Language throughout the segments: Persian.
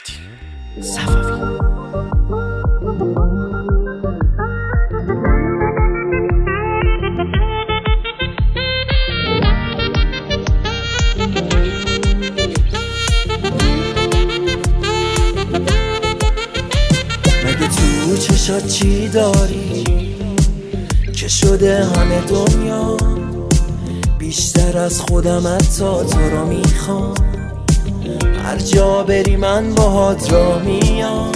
صفوی. مگه تو چشات چی داری که شده همه دنیا بیشتر از خودم، حتی تو رو میخوام. هر جا بری من باهات را میام.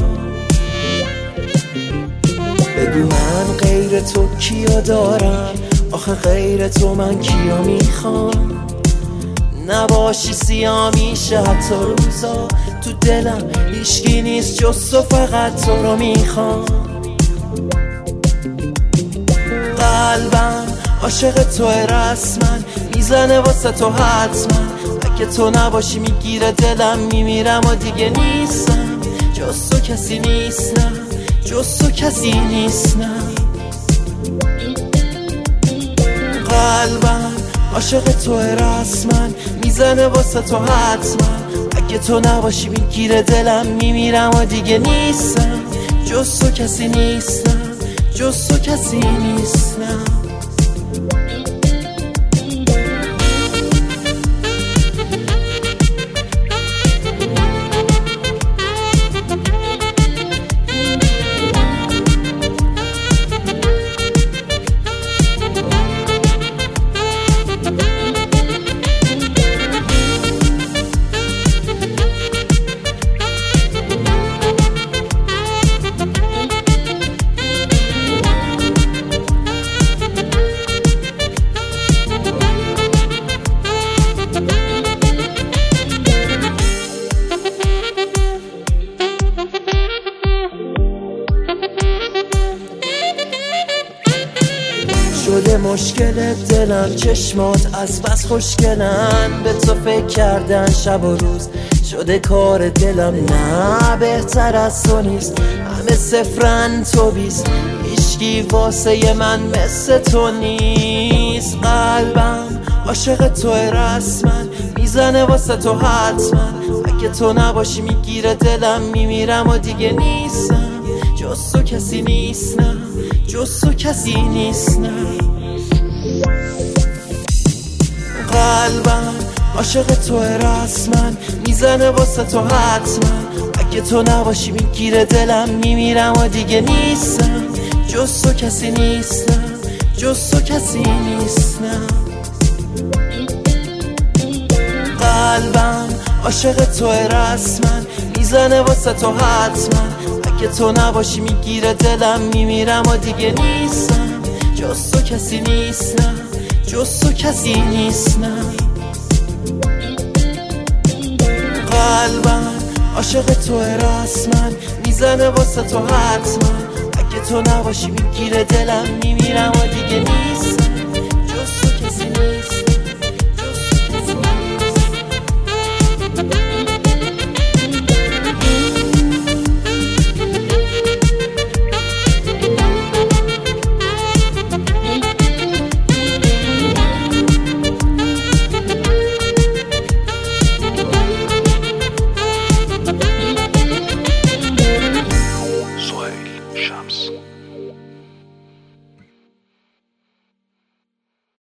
بگو من غیر تو کیا دارم، آخه غیر تو من کیا میخوام. نباشی سیاه میشه حتی روزا، تو دلم هیچکی نیست جز تو، فقط تو رو میخوام. قلبم عاشق توه رسما، میزنه واسه تو حتما. اگه تو نباشی میگیره دلم، میمیرم و دیگه نیستم. جز تو کسی نیستم، جز تو کسی نیستم. قلبم عاشق توه رسما، میزنه واسه تو حتما. اگه تو نباشی میگیره دلم، میمیرم و دیگه نیستم. جز تو کسی نیستم، جز تو کسی نیستم. شده مشکل دلم، چشمات از بس خوشگلن. به تو فکر کردن شب و روز شده کار دلم. نه بهتر از تو نیست، همه صفرن تو بیست. هیچکی واسه من مثل تو نیست. قلبم عاشق توه رسما، میزنه واسه تو حتما. اگه تو نباشی میگیره دلم، میمیرم و دیگه نیستم. جز تو کسی نیستم، جز تو کسی نیستم. قلبم عاشق توه رسما، میزنه واسه تو حتما. اگه تو نباشی میگیره دلم، میمیرم و دیگه نیستم. جز تو کسی نیستم، جز تو کسی نیستم. قلبم عاشق توه رسما، میزنه واسه تو حتما. اگه تو نباشی میگیره دلم، میمیرم و دیگه نیستم. جز تو کسی نیستم، جز تو کسی نیستم. قلبم عاشق توه رسما، میزنه واسه تو حتما. اگه تو نباشی میگیره دلم، میمیرم و دیگه نیستم.